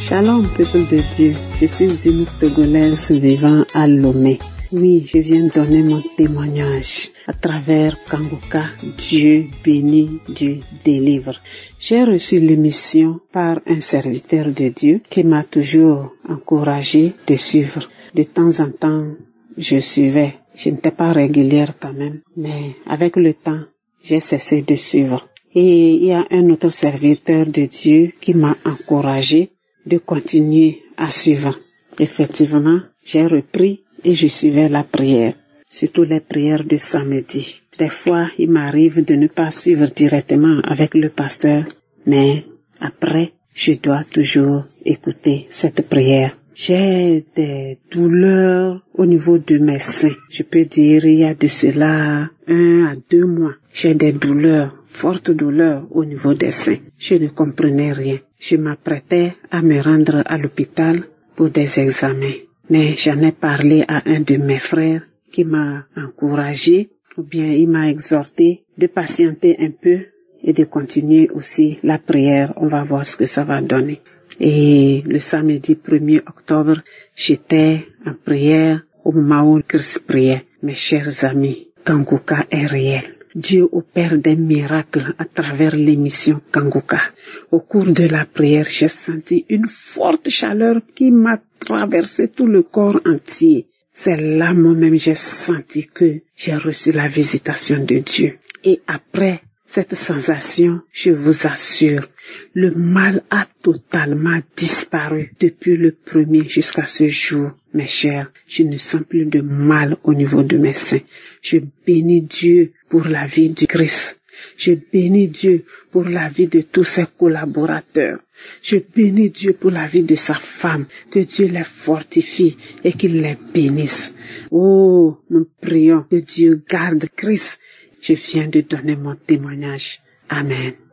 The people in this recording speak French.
Shalom, peuple de Dieu. Je suis une Togolaise vivant à Lomé. Oui, je viens donner mon témoignage à travers Kanguka. Dieu bénit, Dieu délivre. J'ai reçu l'émission par un serviteur de Dieu qui m'a toujours encouragé de suivre. De temps en temps, je suivais. Je n'étais pas régulière quand même, mais avec le temps, j'ai cessé de suivre. Et il y a un autre serviteur de Dieu qui m'a encouragé de continuer à suivre. Effectivement, j'ai repris et je suivais la prière, surtout les prières de samedi. Des fois, il m'arrive de ne pas suivre directement avec le pasteur, mais après, je dois toujours écouter cette prière. J'ai des douleurs au niveau de mes seins. Je peux dire, il y a de cela 1 à 2 mois. J'ai des douleurs, fortes douleurs au niveau des seins. Je ne comprenais rien. Je m'apprêtais à me rendre à l'hôpital pour des examens. Mais j'en ai parlé à un de mes frères qui m'a encouragé, ou bien il m'a exhorté de patienter un peu et de continuer aussi la prière. On va voir ce que ça va donner. Et le samedi 1er octobre, j'étais en prière au moment où Christ priait. Mes chers amis, Kanguka est réel. Dieu opère des miracles à travers l'émission Kanguka. Au cours de la prière, j'ai senti une forte chaleur qui m'a traversé tout le corps entier. C'est là moi-même j'ai senti que j'ai reçu la visitation de Dieu. Et après cette sensation, je vous assure, le mal a totalement disparu depuis le 1er jusqu'à ce jour. Mes chers, je ne sens plus de mal au niveau de mes seins. Je bénis Dieu pour la vie du Christ. Je bénis Dieu pour la vie de tous ses collaborateurs. Je bénis Dieu pour la vie de sa femme. Que Dieu les fortifie et qu'il les bénisse. Oh, nous prions que Dieu garde Christ. Je viens de donner mon témoignage. Amen.